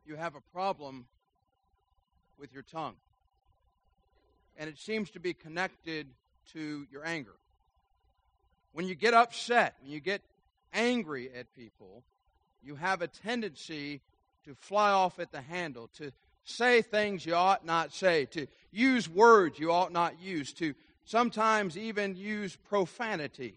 you have a problem with your tongue. And it seems to be connected to your anger. When you get upset, when you get angry at people, you have a tendency to fly off at the handle, to say things you ought not say, to use words you ought not use, to sometimes even use profanity.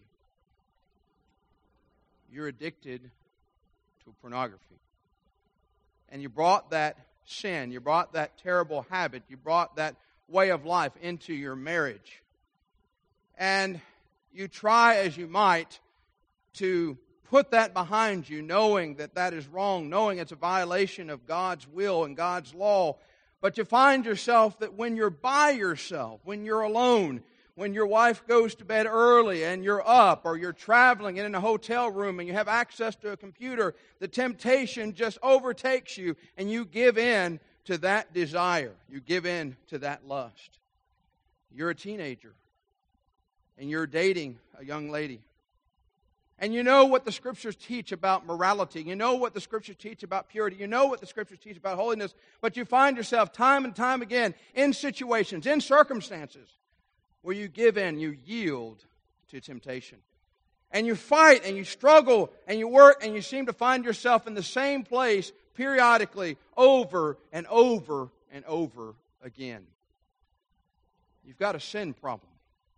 You're addicted to pornography. And you brought that sin, you brought that terrible habit, you brought that way of life into your marriage. And you try as you might to put that behind you, knowing that that is wrong, knowing it's a violation of God's will and God's law. But you find yourself that when you're by yourself, when you're alone, when your wife goes to bed early and you're up, or you're traveling and in a hotel room and you have access to a computer, the temptation just overtakes you and you give in to that desire. You give in to that lust. You're a teenager and you're dating a young lady. And you know what the Scriptures teach about morality. You know what the Scriptures teach about purity. You know what the Scriptures teach about holiness. But you find yourself time and time again in situations, in circumstances, where you give in, you yield to temptation. And you fight and you struggle and you work and you seem to find yourself in the same place periodically over and over and over again. You've got a sin problem.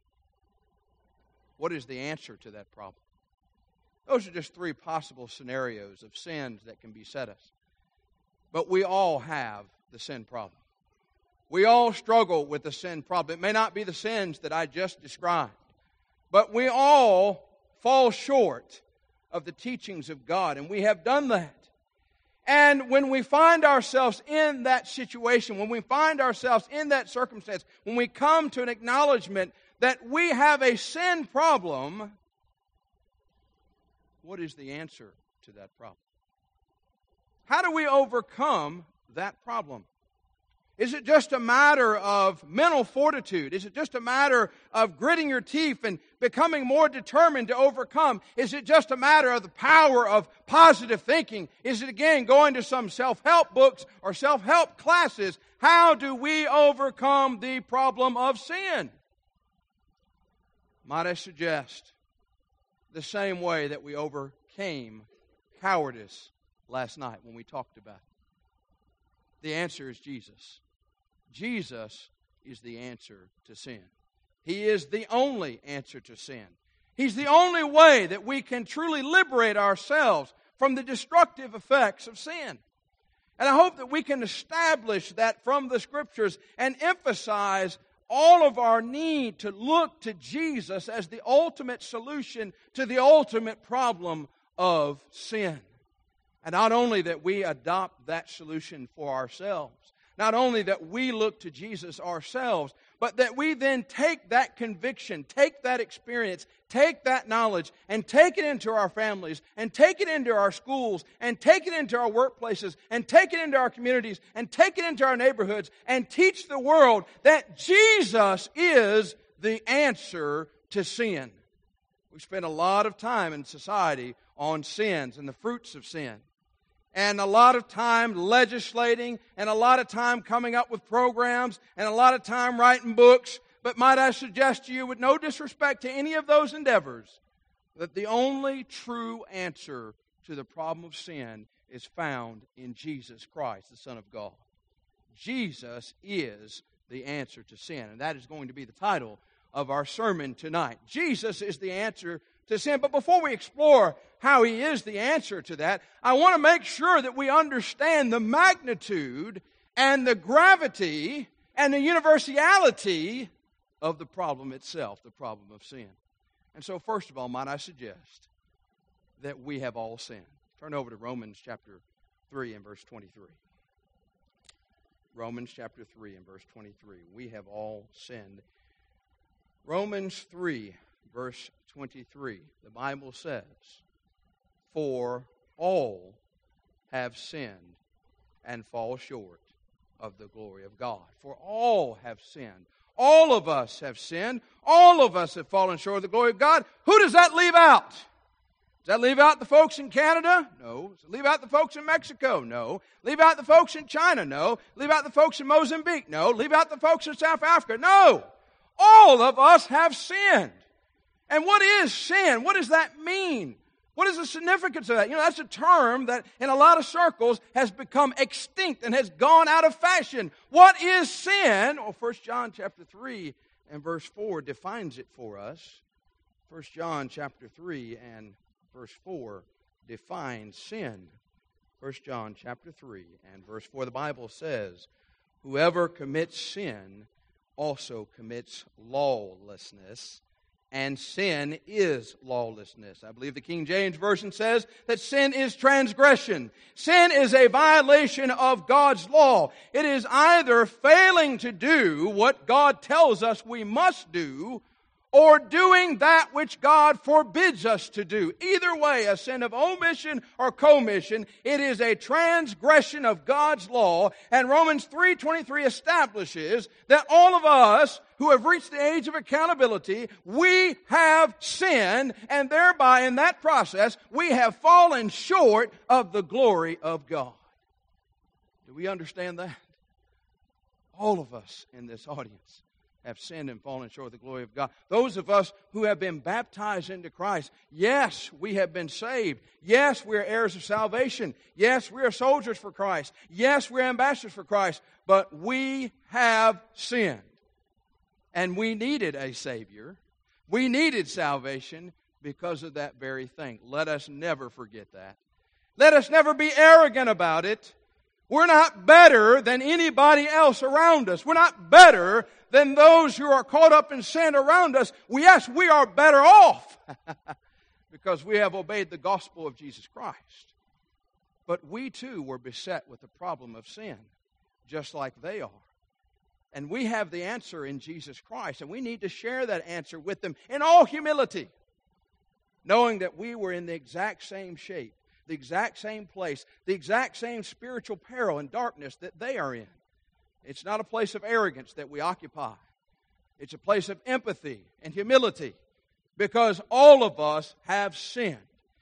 What is the answer to that problem? Those are just three possible scenarios of sins that can beset us. But we all have the sin problem. We all struggle with the sin problem. It may not be the sins that I just described, but we all fall short of the teachings of God, and we have done that. And when we find ourselves in that situation, when we find ourselves in that circumstance, when we come to an acknowledgement that we have a sin problem, what is the answer to that problem? How do we overcome that problem? Is it just a matter of mental fortitude? Is it just a matter of gritting your teeth and becoming more determined to overcome? Is it just a matter of the power of positive thinking? Is it again going to some self-help books or self-help classes? How do we overcome the problem of sin? Might I suggest the same way that we overcame cowardice last night when we talked about it? The answer is Jesus. Jesus is the answer to sin. He is the only answer to sin. He's the only way that we can truly liberate ourselves from the destructive effects of sin. And I hope that we can establish that from the Scriptures and emphasize all of our need to look to Jesus as the ultimate solution to the ultimate problem of sin. And not only that we adopt that solution for ourselves, not only that we look to Jesus ourselves, but that we then take that conviction, take that experience, take that knowledge, and take it into our families, and take it into our schools, and take it into our workplaces, and take it into our communities, and take it into our neighborhoods, and teach the world that Jesus is the answer to sin. We spend a lot of time in society on sins and the fruits of sin. And a lot of time legislating, and a lot of time coming up with programs, and a lot of time writing books. But might I suggest to you, with no disrespect to any of those endeavors, that the only true answer to the problem of sin is found in Jesus Christ, the Son of God. Jesus is the answer to sin. And that is going to be the title of our sermon tonight. Jesus is the answer to sin. But before we explore how He is the answer to that, I want to make sure that we understand the magnitude and the gravity and the universality of the problem itself, the problem of sin. And so first of all, might I suggest that we have all sinned. Turn over to Romans chapter 3 and verse 23. Romans chapter 3 and verse 23. We have all sinned. Romans 3 verse 23. The Bible says, "For all have sinned and fall short of the glory of God." For all have sinned. All of us have sinned. All of us have fallen short of the glory of God. Who does that leave out? Does that leave out the folks in Canada? No. Does it leave out the folks in Mexico? No. Leave out the folks in China? No. Leave out the folks in Mozambique? No. Leave out the folks in South Africa? No. All of us have sinned. And what is sin? What does that mean? What is the significance of that? That's a term that in a lot of circles has become extinct and has gone out of fashion. What is sin? Well, 1 John chapter 3 and verse 4 defines it for us. 1 John chapter 3 and verse 4 defines sin. 1 John chapter 3 and verse 4, the Bible says, "Whoever commits sin also commits lawlessness, and sin is lawlessness." I believe the King James Version says that sin is transgression. Sin is a violation of God's law. It is either failing to do what God tells us we must do, or doing that which God forbids us to do. Either way, a sin of omission or commission, it is a transgression of God's law. And Romans 3:23 establishes that all of us who have reached the age of accountability, we have sinned, and thereby in that process, we have fallen short of the glory of God. Do we understand that? All of us in this audience have sinned and fallen short of the glory of God. Those of us who have been baptized into Christ, yes, we have been saved. Yes, we are heirs of salvation. Yes, we are soldiers for Christ. Yes, we are ambassadors for Christ. But we have sinned. And we needed a Savior. We needed salvation because of that very thing. Let us never forget that. Let us never be arrogant about it. We're not better than anybody else around us. We're not better than those who are caught up in sin around us. Yes, we are better off because we have obeyed the gospel of Jesus Christ. But we too were beset with the problem of sin, just like they are. And we have the answer in Jesus Christ, and we need to share that answer with them in all humility, knowing that we were in the exact same shape, the exact same place, the exact same spiritual peril and darkness that they are in. It's not a place of arrogance that we occupy. It's a place of empathy and humility because all of us have sinned.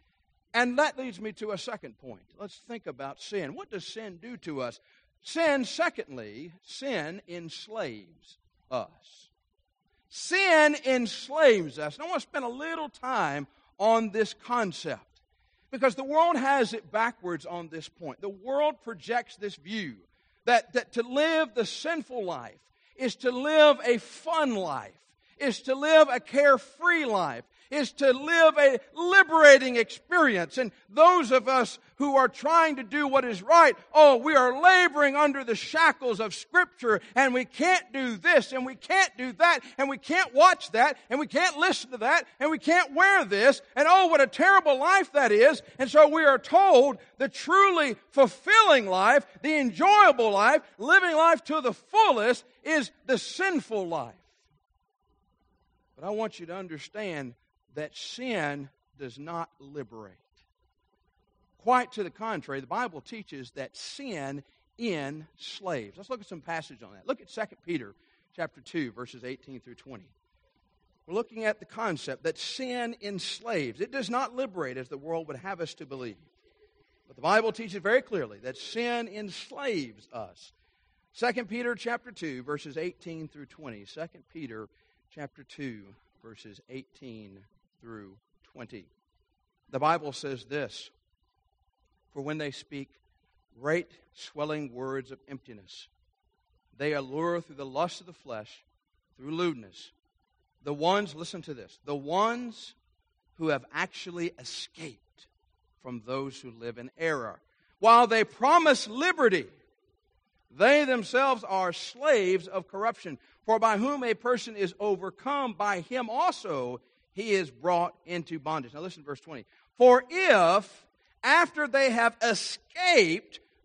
And that leads me to a second point. Let's think about sin. What does sin do to us? Secondly, sin enslaves us. Sin enslaves us. And I want to spend a little time on this concept, because the world has it backwards on this point. The world projects this view that to live the sinful life is to live a fun life, is to live a carefree life, is to live a liberating experience. And those of us who are trying to do what is right, we are laboring under the shackles of Scripture, and we can't do this, and we can't do that, and we can't watch that, and we can't listen to that, and we can't wear this, and what a terrible life that is. And so we are told the truly fulfilling life, the enjoyable life, living life to the fullest is the sinful life. But I want you to understand that sin does not liberate. Quite to the contrary, the Bible teaches that sin enslaves. Let's look at some passage on that. Look at 2 Peter chapter 2, verses 18 through 20. We're looking at the concept that sin enslaves. It does not liberate as the world would have us to believe. But the Bible teaches very clearly that sin enslaves us. 2 Peter chapter 2, verses 18 through 20. 2 Peter chapter 2, verses 18 through 20. The Bible says this: "For when they speak great swelling words of emptiness, they allure through the lust of the flesh, through lewdness. The ones," listen to this, "the ones who have actually escaped from those who live in error. While they promise liberty, they themselves are slaves of corruption. For by whom a person is overcome, by him also he is brought into bondage." Now listen to verse 20. "For if, after they have escaped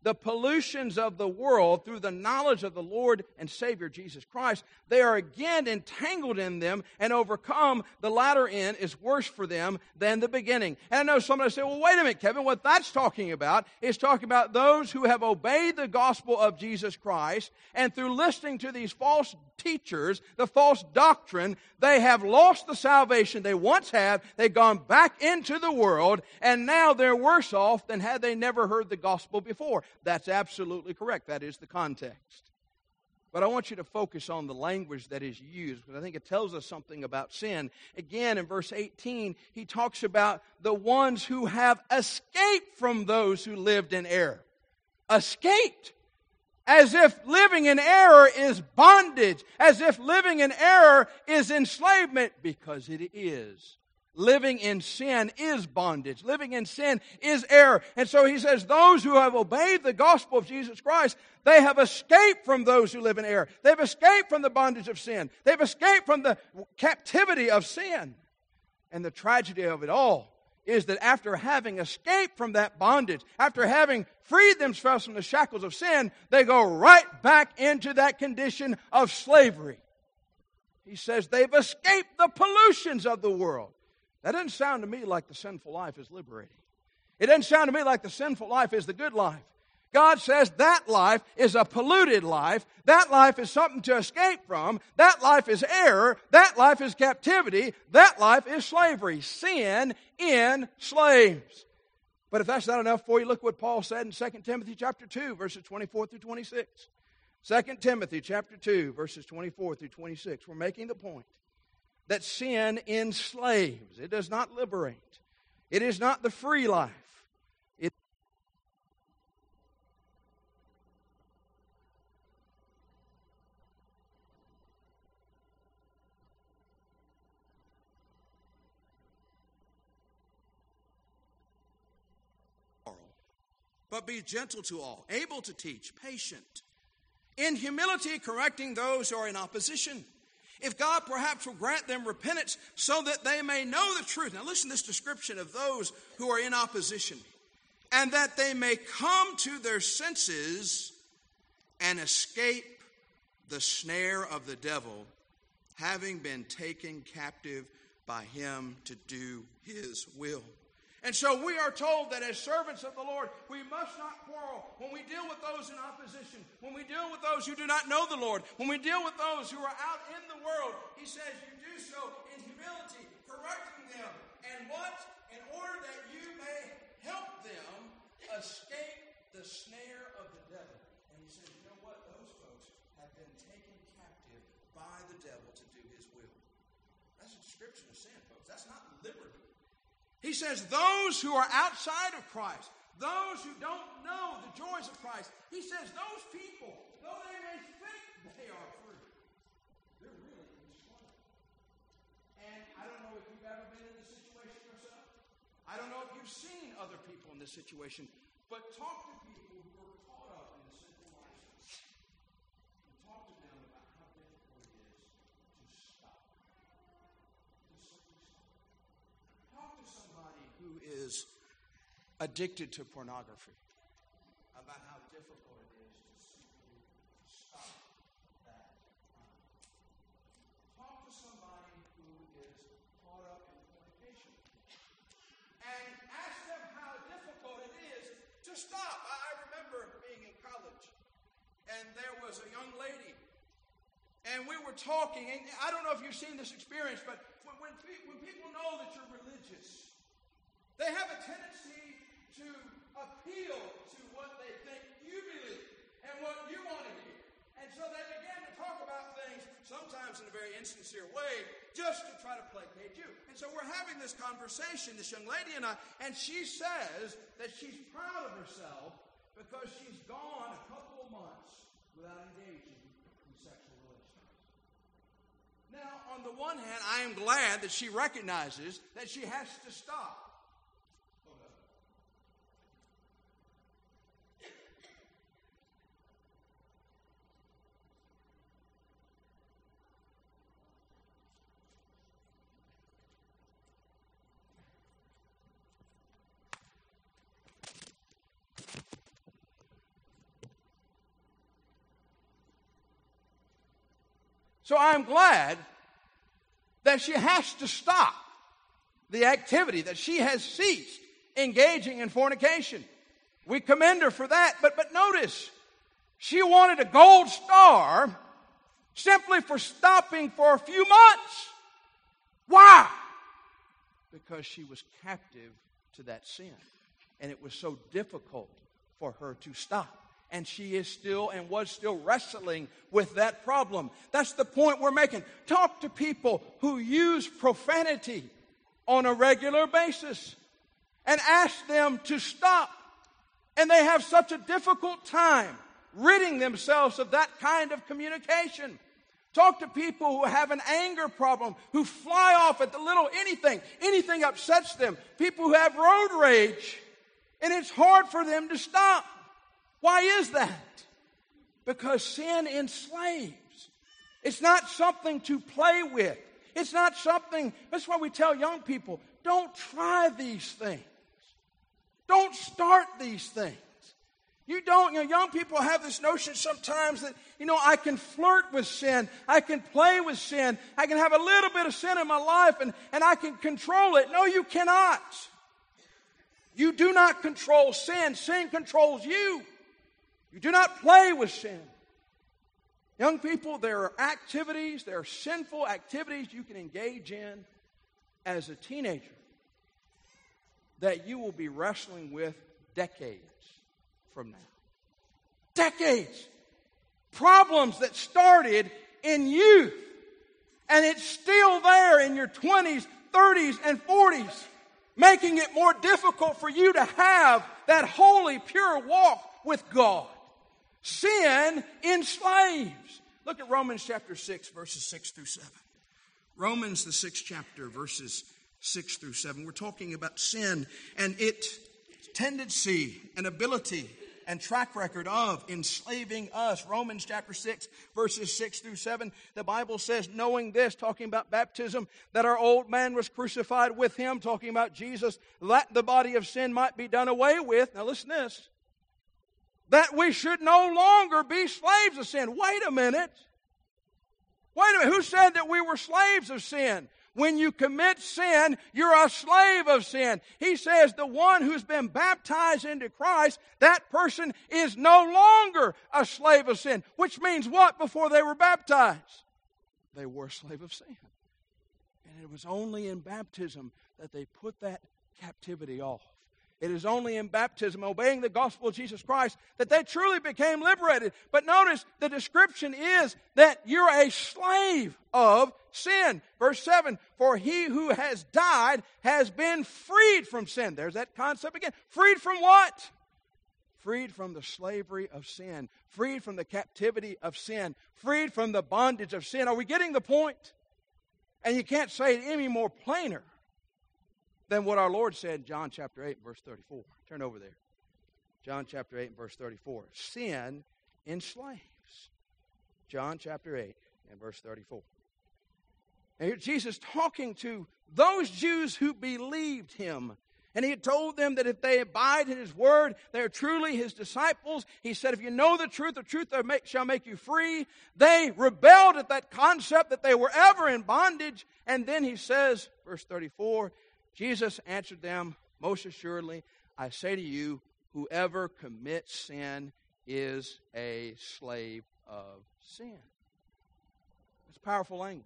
the pollutions of the world through the knowledge of the Lord and Savior Jesus Christ, they are again entangled in them and overcome. The latter end is worse for them than the beginning. And I know somebody say, well, wait a minute, Kevin, what that's talking about is talking about those who have obeyed the gospel of Jesus Christ, and through listening to these false teachers, the false doctrine, they have lost the salvation they once had. They've gone back into the world, and now they're worse off than had they never heard the gospel before. That's absolutely correct. That is the context. But I want you to focus on the language that is used, because I think it tells us something about sin. Again, in verse 18, he talks about the ones who have escaped from those who lived in error. Escaped. As if living in error is bondage. As if living in error is enslavement, because it is. Living in sin is bondage. Living in sin is error. And so he says, those who have obeyed the gospel of Jesus Christ, they have escaped from those who live in error. They've escaped from the bondage of sin. They've escaped from the captivity of sin. And the tragedy of it all is that after having escaped from that bondage, after having freed themselves from the shackles of sin, they go right back into that condition of slavery. He says they've escaped the pollutions of the world. That doesn't sound to me like the sinful life is liberating. It doesn't sound to me like the sinful life is the good life. God says that life is a polluted life. That life is something to escape from. That life is error. That life is captivity. That life is slavery. Sin enslaves. But if that's not enough for you, look what Paul said in 2 Timothy chapter 2, verses 24 through 26. 2 Timothy chapter 2, verses 24 through 26. We're making the point that sin enslaves. It does not liberate. It is not the free life. But be gentle to all, able to teach, patient, in humility correcting those who are in opposition. If God perhaps will grant them repentance so that they may know the truth. Now listen to this description of those who are in opposition. And that they may come to their senses and escape the snare of the devil, having been taken captive by him to do his will. And so we are told that as servants of the Lord, we must not quarrel when we deal with those in opposition, when we deal with those who do not know the Lord, when we deal with those who are out in the world. He says you do so in humility, correcting them. And what? In order that you may help them escape the snare of the devil. And he says, you know what? Those folks have been taken captive by the devil to do his will. That's a description of sin, folks. That's not liberty. He says those who are outside of Christ, those who don't know the joys of Christ, he says those people, though they may think they are free, they're really enslaved. And I don't know if you've ever been in this situation yourself. I don't know if you've seen other people in this situation, but talk to people who are caught up in the sinful license and talk to them about how difficult it is to stop. To simply stop. Talk to somebody who is addicted to pornography about how difficult it is to simply stop that crime. Talk to somebody who is caught up in fornication and ask them how difficult it is to stop. I remember being in college, and there was a young lady, and we were talking, and I don't know if you've seen this experience, but when people know that you're religious, they have a tendency to appeal to what they think you believe and what you want to hear. And so they begin to talk about things, sometimes in a very insincere way, just to try to placate you. And so we're having this conversation, this young lady and I, and she says that she's proud of herself because she's gone a couple of months without engaging in sexual relations. Now, on the one hand, I am glad that she recognizes that she has to stop. So I'm glad that she has to stop the activity, that she has ceased engaging in fornication. We commend her for that. But notice, she wanted a gold star simply for stopping for a few months. Why? Because she was captive to that sin. And it was so difficult for her to stop. And she is still and was still wrestling with that problem. That's the point we're making. Talk to people who use profanity on a regular basis and ask them to stop. And they have such a difficult time ridding themselves of that kind of communication. Talk to people who have an anger problem, who fly off at the little anything. Anything upsets them. People who have road rage. And it's hard for them to stop. Why is that? Because sin enslaves. It's not something to play with. It's not something, that's why we tell young people, don't try these things. Don't start these things. Young people have this notion sometimes that, I can flirt with sin. I can play with sin. I can have a little bit of sin in my life and I can control it. No, you cannot. You do not control sin. Sin controls you. You do not play with sin. Young people, there are activities, there are sinful activities you can engage in as a teenager that you will be wrestling with decades from now. Decades. Problems that started in youth, and it's still there in your 20s, 30s, and 40s, making it more difficult for you to have that holy, pure walk with God. Sin enslaves. Look at Romans chapter 6, verses 6 through 7. Romans, the 6th chapter, verses 6 through 7. We're talking about sin and its tendency and ability and track record of enslaving us. Romans chapter 6, verses 6 through 7. The Bible says, knowing this, talking about baptism, that our old man was crucified with him, talking about Jesus, that the body of sin might be done away with. Now listen to this. That we should no longer be slaves of sin. Wait a minute. Who said that we were slaves of sin? When you commit sin, you're a slave of sin. He says the one who's been baptized into Christ, that person is no longer a slave of sin. Which means what before they were baptized? They were a slave of sin. And it was only in baptism that they put that captivity off. It is only in baptism, obeying the gospel of Jesus Christ, that they truly became liberated. But notice, the description is that you're a slave of sin. Verse 7, for he who has died has been freed from sin. There's that concept again. Freed from what? Freed from the slavery of sin. Freed from the captivity of sin. Freed from the bondage of sin. Are we getting the point? And you can't say it any more plainer than what our Lord said in John chapter 8, verse 34. Turn over there. John chapter 8 and verse 34. Sin enslaves. John chapter 8 and verse 34. And here Jesus talking to those Jews who believed him. And he had told them that if they abide in his word, they are truly his disciples. He said, if you know the truth shall make you free. They rebelled at that concept that they were ever in bondage. And then he says, verse 34, Jesus answered them, most assuredly, I say to you, whoever commits sin is a slave of sin. That's powerful language.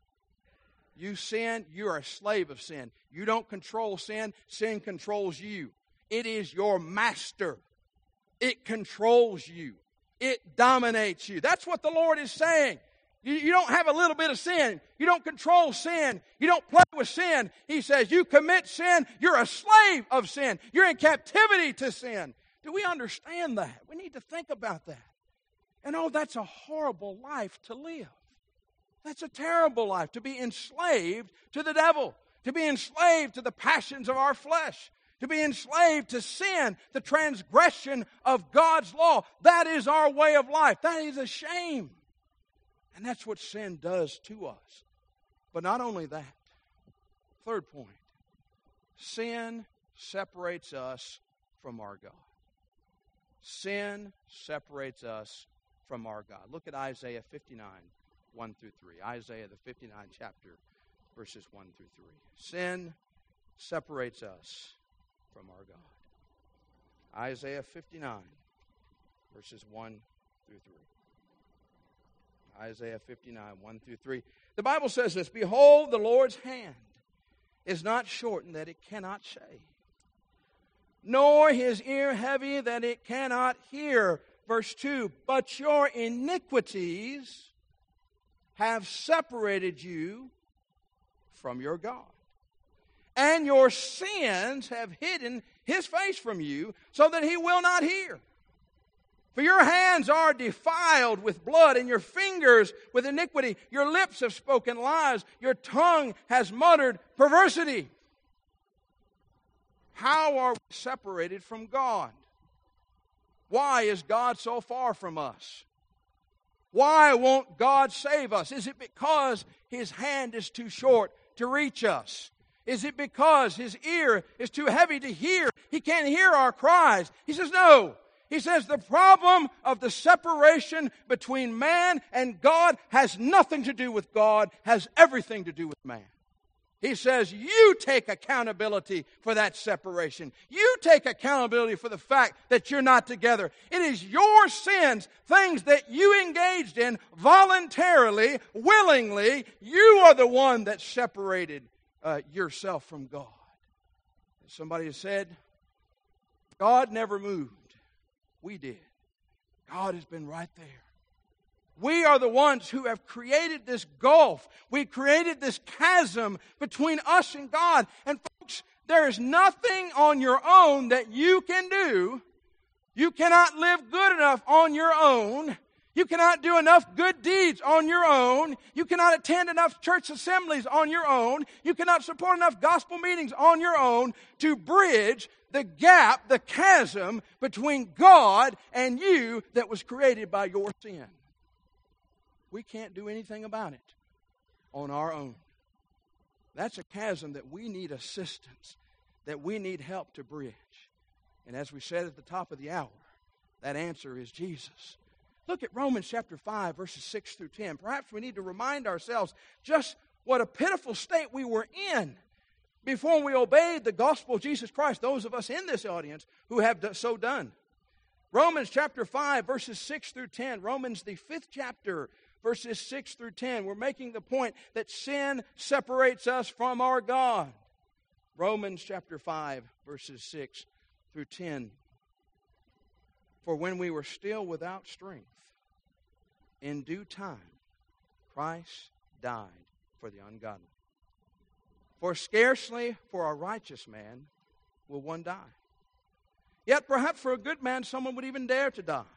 You sin, you're a slave of sin. You don't control sin, sin controls you. It is your master. It controls you. It dominates you. That's what the Lord is saying. You don't have a little bit of sin. You don't control sin. You don't play with sin. He says you commit sin, you're a slave of sin. You're in captivity to sin. Do we understand that? We need to think about that. And that's a horrible life to live. That's a terrible life, to be enslaved to the devil, to be enslaved to the passions of our flesh, to be enslaved to sin, the transgression of God's law. That is our way of life. That is a shame. And that's what sin does to us. But not only that. Third point. Sin separates us from our God. Sin separates us from our God. Look at Isaiah 59, 1 through 3. Isaiah, the 59th chapter, verses 1 through 3. Sin separates us from our God. Isaiah 59, verses 1 through 3. Isaiah 59, 1 through 3. The Bible says this, "Behold, the Lord's hand is not shortened that it cannot save, nor his ear heavy that it cannot hear." Verse 2, "But your iniquities have separated you from your God, and your sins have hidden his face from you, so that he will not hear. For your hands are defiled with blood, and your fingers with iniquity. Your lips have spoken lies. Your tongue has muttered perversity." How are we separated from God? Why is God so far from us? Why won't God save us? Is it because his hand is too short to reach us? Is it because his ear is too heavy to hear? He can't hear our cries. He says, no. He says the problem of the separation between man and God has nothing to do with God, has everything to do with man. He says, you take accountability for that separation. You take accountability for the fact that you're not together. It is your sins, things that you engaged in voluntarily, willingly. You are the one that separated yourself from God. Somebody has said, God never moved. We did. God has been right there. We are the ones who have created this gulf. We created this chasm between us and God. And folks, there is nothing on your own that you can do. You cannot live good enough on your own. You cannot do enough good deeds on your own. You cannot attend enough church assemblies on your own. You cannot support enough gospel meetings on your own to bridge the gap, the chasm between God and you that was created by your sin. We can't do anything about it on our own. That's a chasm that we need assistance, that we need help to bridge. And as we said at the top of the hour, that answer is Jesus. Look at Romans chapter 5, verses 6 through 10. Perhaps we need to remind ourselves just what a pitiful state we were in before we obeyed the gospel of Jesus Christ, those of us in this audience who have so done. Romans chapter 5, verses 6 through 10. Romans, the 5th chapter, verses 6 through 10. We're making the point that sin separates us from our God. Romans chapter 5, verses 6 through 10. "For when we were still without strength, in due time, Christ died for the ungodly. For scarcely for a righteous man will one die. Yet perhaps for a good man someone would even dare to die.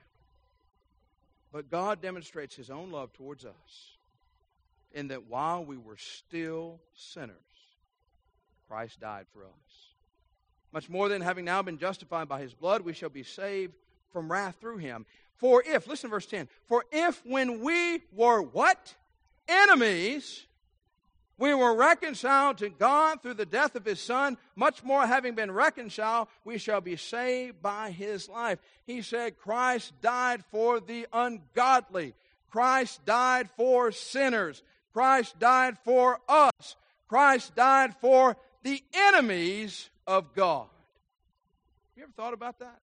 But God demonstrates his own love towards us, in that while we were still sinners, Christ died for us. Much more than having now been justified by his blood, we shall be saved from wrath through him. For if," listen to verse 10, "for if when we were" what? "Enemies, we were reconciled to God through the death of his Son, much more having been reconciled, we shall be saved by his life." He said Christ died for the ungodly. Christ died for sinners. Christ died for us. Christ died for the enemies of God. You ever thought about that?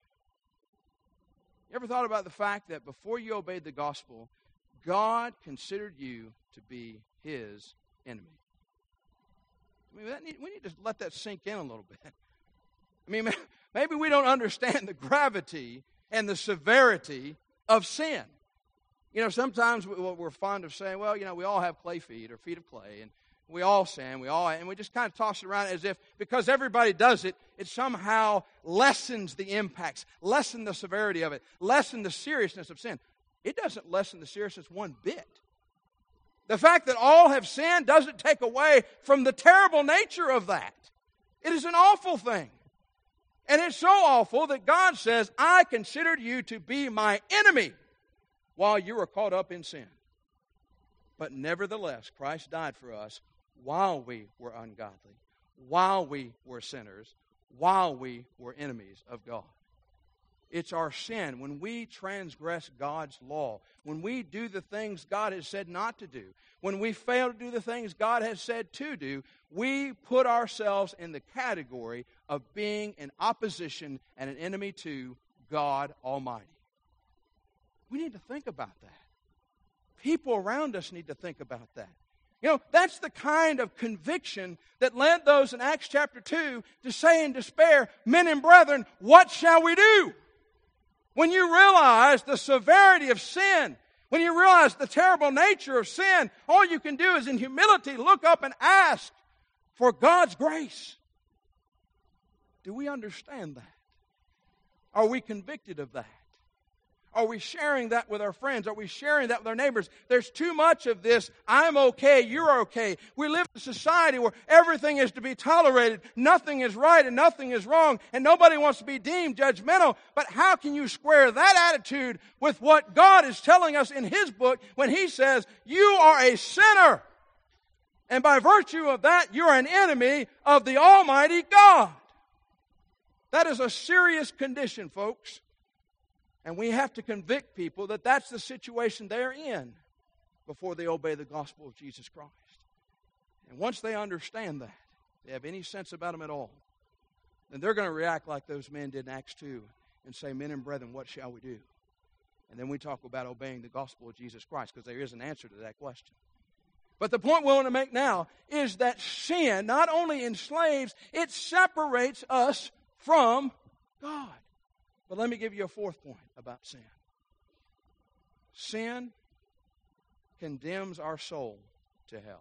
You ever thought about the fact that before you obeyed the gospel, God considered you to be his enemy? I mean, we need to let that sink in a little bit. I mean, maybe we don't understand the gravity and the severity of sin. You know, sometimes we're fond of saying, well, you know, we all have clay feet or feet of clay, and we all sin, and we just kind of toss it around as if because everybody does it, it somehow lessens the impacts, lessen the severity of it, lessen the seriousness of sin. It doesn't lessen the seriousness one bit. The fact that all have sinned doesn't take away from the terrible nature of that. It is an awful thing. And it's so awful that God says, I considered you to be my enemy while you were caught up in sin. But nevertheless, Christ died for us while we were ungodly, while we were sinners, while we were enemies of God. It's our sin. When we transgress God's law, when we do the things God has said not to do, when we fail to do the things God has said to do, we put ourselves in the category of being in opposition and an enemy to God Almighty. We need to think about that. People around us need to think about that. You know, that's the kind of conviction that led those in Acts chapter 2 to say in despair, "Men and brethren, what shall we do?" When you realize the severity of sin, when you realize the terrible nature of sin, all you can do is in humility look up and ask for God's grace. Do we understand that? Are we convicted of that? Are we sharing that with our friends? Are we sharing that with our neighbors? There's too much of this, I'm okay, you're okay. We live in a society where everything is to be tolerated. Nothing is right and nothing is wrong. And nobody wants to be deemed judgmental. But how can you square that attitude with what God is telling us in His book when He says, you are a sinner. And by virtue of that, you're an enemy of the Almighty God. That is a serious condition, folks. And we have to convict people that that's the situation they're in before they obey the gospel of Jesus Christ. And once they understand that, they have any sense about Him at all, then they're going to react like those men did in Acts 2 and say, "Men and brethren, what shall we do?" And then we talk about obeying the gospel of Jesus Christ, because there is an answer to that question. But the point we want to make now is that sin not only enslaves, it separates us from God. But let me give you a fourth point about sin. Sin condemns our soul to hell.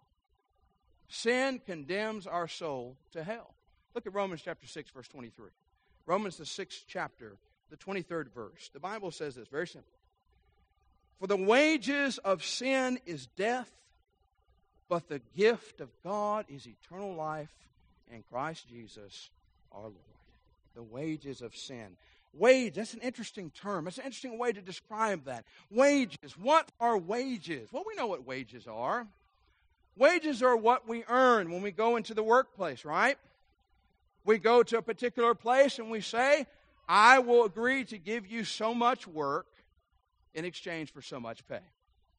Sin condemns our soul to hell. Look at Romans chapter 6, verse 23. Romans the 6th chapter, the 23rd verse. The Bible says this, very simple. For the wages of sin is death, but the gift of God is eternal life in Christ Jesus our Lord. The wages of sin. Wage, that's an interesting term. That's an interesting way to describe that. Wages. What are wages? Well, we know what wages are. Wages are what we earn when we go into the workplace, right? We go to a particular place and we say, I will agree to give you so much work in exchange for so much pay.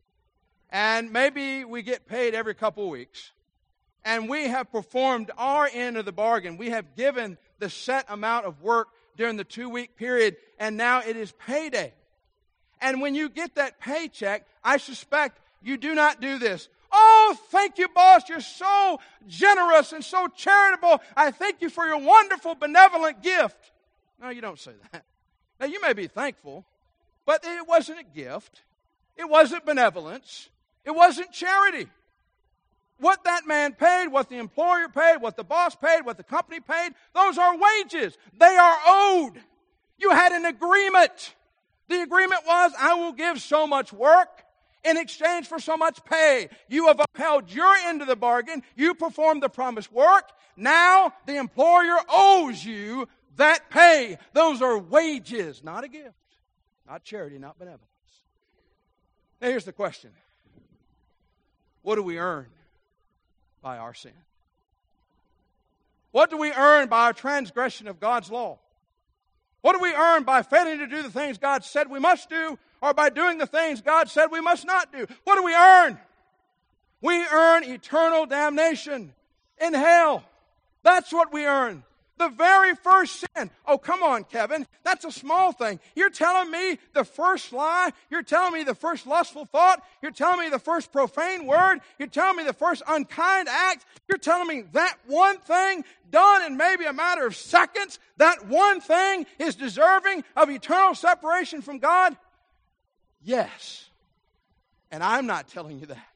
And maybe we get paid every couple of weeks. And we have performed our end of the bargain. We have given the set amount of work during the 2-week period, and now it is payday. And when you get that paycheck, I suspect you do not do this. Oh, thank you, boss. You're so generous and so charitable. I thank you for your wonderful, benevolent gift. No, you don't say that. Now, you may be thankful, but it wasn't a gift. It wasn't benevolence. It wasn't charity. What that man paid, what the employer paid, what the boss paid, what the company paid, those are wages. They are owed. You had an agreement. The agreement was, I will give so much work in exchange for so much pay. You have upheld your end of the bargain. You performed the promised work. Now the employer owes you that pay. Those are wages, not a gift, not charity, not benevolence. Now here's the question. What do we earn by our sin? What do we earn by our transgression of God's law? What do we earn by failing to do the things God said we must do, or by doing the things God said we must not do? What do we earn? We earn eternal damnation in hell. That's what we earn. The very first sin. Oh, come on, Kevin. That's a small thing. You're telling me the first lie? You're telling me the first lustful thought? You're telling me the first profane word? You're telling me the first unkind act? You're telling me that one thing done in maybe a matter of seconds, that one thing is deserving of eternal separation from God? Yes. And I'm not telling you that.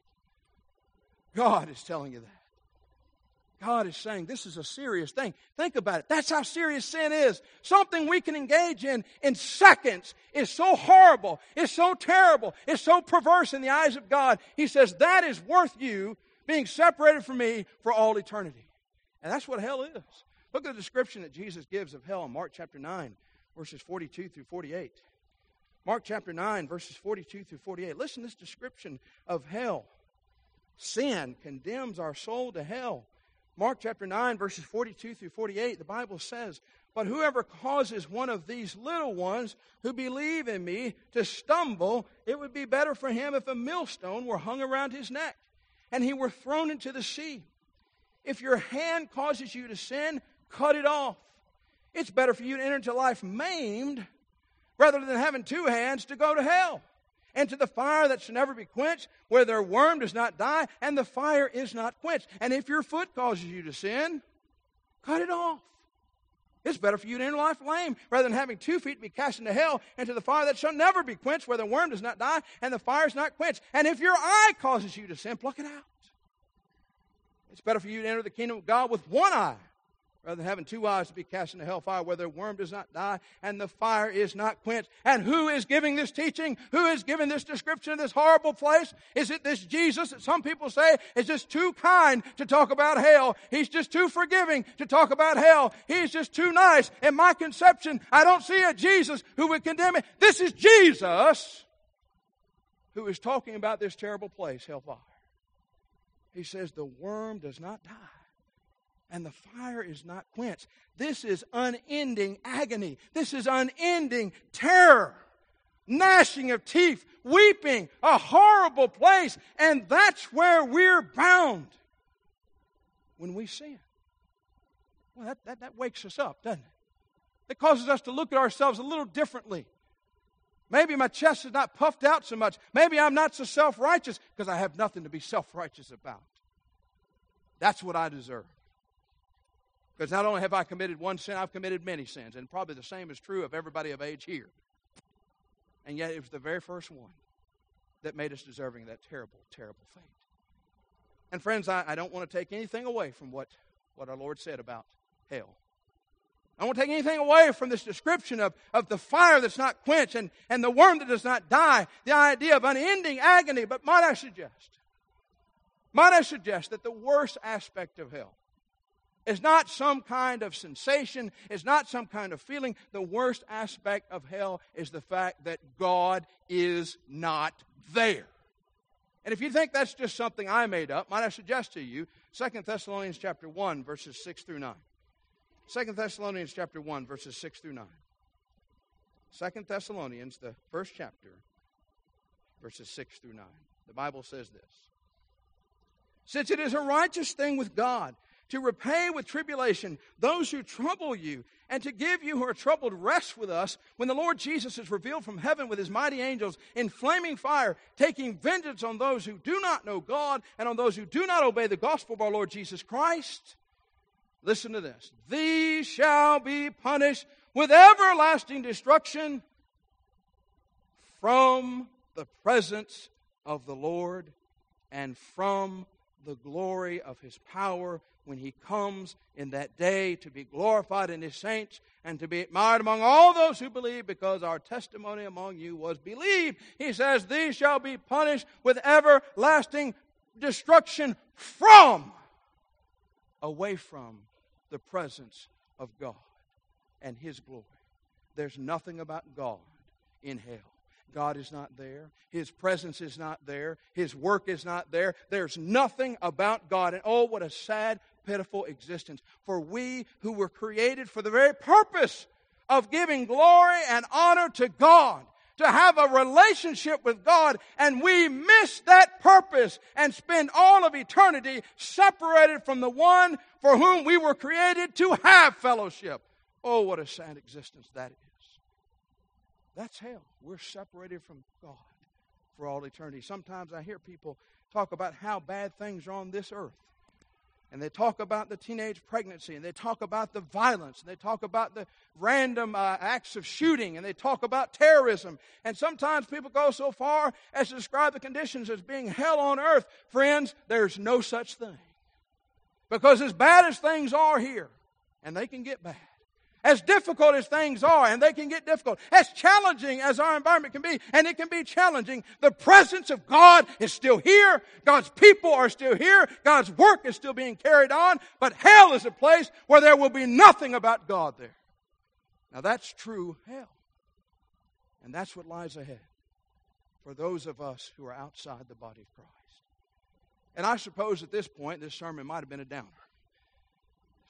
God is telling you that. God is saying this is a serious thing. Think about it. That's how serious sin is. Something we can engage in seconds is so horrible, is so terrible, is so perverse in the eyes of God. He says that is worth you being separated from me for all eternity. And that's what hell is. Look at the description that Jesus gives of hell in Mark chapter 9, verses 42 through 48. Mark chapter 9, verses 42 through 48. Listen to this description of hell. Sin condemns our soul to hell. Mark chapter 9, verses 42 through 48, the Bible says, "But whoever causes one of these little ones who believe in me to stumble, it would be better for him if a millstone were hung around his neck and he were thrown into the sea. If your hand causes you to sin, cut it off. It's better for you to enter into life maimed rather than having two hands to go to hell, and to the fire that shall never be quenched, where their worm does not die, and the fire is not quenched. And if your foot causes you to sin, cut it off. It's better for you to enter life lame, rather than having 2 feet to be cast into hell, and to the fire that shall never be quenched, where the worm does not die, and the fire is not quenched. And if your eye causes you to sin, pluck it out. It's better for you to enter the kingdom of God with one eye, rather than having 2 eyes to be cast into hellfire, where the worm does not die and the fire is not quenched." And who is giving this teaching? Who is giving this description of this horrible place? Is it this Jesus that some people say is just too kind to talk about hell? He's just too forgiving to talk about hell. He's just too nice. In my conception, I don't see a Jesus who would condemn it. This is Jesus who is talking about this terrible place, hellfire. He says the worm does not die and the fire is not quenched. This is unending agony. This is unending terror, gnashing of teeth, weeping, a horrible place. And that's where we're bound when we sin. Well, that wakes us up, doesn't it? It causes us to look at ourselves a little differently. Maybe my chest is not puffed out so much. Maybe I'm not so self-righteous because I have nothing to be self-righteous about. That's what I deserve. Because not only have I committed one sin, I've committed many sins. And probably the same is true of everybody of age here. And yet it was the very first one that made us deserving of that terrible, terrible fate. And friends, I don't want to take anything away from what our Lord said about hell. I don't want to take anything away from this description of the fire that's not quenched and the worm that does not die, the idea of unending agony. But might I suggest that the worst aspect of hell is not some kind of sensation, is not some kind of feeling. The worst aspect of hell is the fact that God is not there. And if you think that's just something I made up, might I suggest to you 2 Thessalonians chapter 1, verses 6 through 9. 2 Thessalonians chapter 1, verses 6 through 9. 2 Thessalonians, the first chapter, verses 6 through 9. The Bible says this: "Since it is a righteous thing with God to repay with tribulation those who trouble you, and to give you who are troubled rest with us, when the Lord Jesus is revealed from heaven with his mighty angels in flaming fire, taking vengeance on those who do not know God and on those who do not obey the gospel of our Lord Jesus Christ." Listen to this: "These shall be punished with everlasting destruction from the presence of the Lord and from the glory of his power, when he comes in that day to be glorified in his saints and to be admired among all those who believe, because our testimony among you was believed." He says, "These shall be punished with everlasting destruction from," away from, "the presence of God and his glory." There's nothing about God in hell. God is not there. His presence is not there. His work is not there. There's nothing about God. And oh, what a sad, pitiful existence. For we who were created for the very purpose of giving glory and honor to God, to have a relationship with God, and we miss that purpose and spend all of eternity separated from the one for whom we were created to have fellowship. Oh, what a sad existence that is. That's hell. We're separated from God for all eternity. Sometimes I hear people talk about how bad things are on this earth. And they talk about the teenage pregnancy, and they talk about the violence, and they talk about the random acts of shooting, and they talk about terrorism. And sometimes people go so far as to describe the conditions as being hell on earth. Friends, there's no such thing. Because as bad as things are here, and they can get bad, as difficult as things are, and they can get difficult, as challenging as our environment can be, and it can be challenging, the presence of God is still here. God's people are still here. God's work is still being carried on. But hell is a place where there will be nothing about God there. Now that's true hell. And that's what lies ahead for those of us who are outside the body of Christ. And I suppose at this point, this sermon might have been a downer.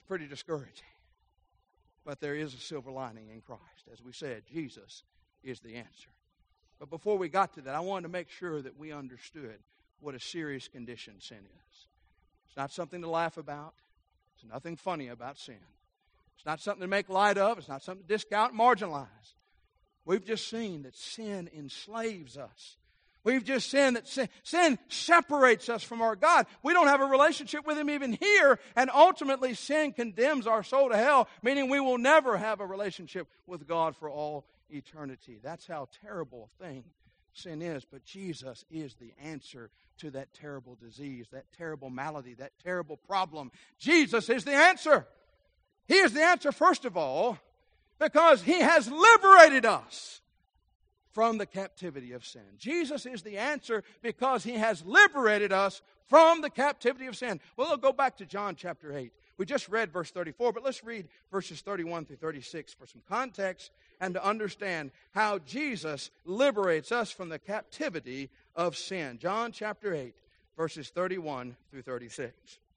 It's pretty discouraging. But there is a silver lining in Christ. As we said, Jesus is the answer. But before we got to that, I wanted to make sure that we understood what a serious condition sin is. It's not something to laugh about. There's nothing funny about sin. It's not something to make light of. It's not something to discount, marginalize. We've just seen that sin enslaves us. We've just seen that sin separates us from our God. We don't have a relationship with Him even here, and ultimately sin condemns our soul to hell, meaning we will never have a relationship with God for all eternity. That's how terrible a thing sin is, but Jesus is the answer to that terrible disease, that terrible malady, that terrible problem. Jesus is the answer. He is the answer, first of all, because He has liberated us from the captivity of sin. Jesus is the answer because He has liberated us from the captivity of sin. Well, we'll go back to John chapter 8. We just read verse 34, but let's read verses 31 through 36 for some context and to understand how Jesus liberates us from the captivity of sin. John chapter 8, verses 31 through 36.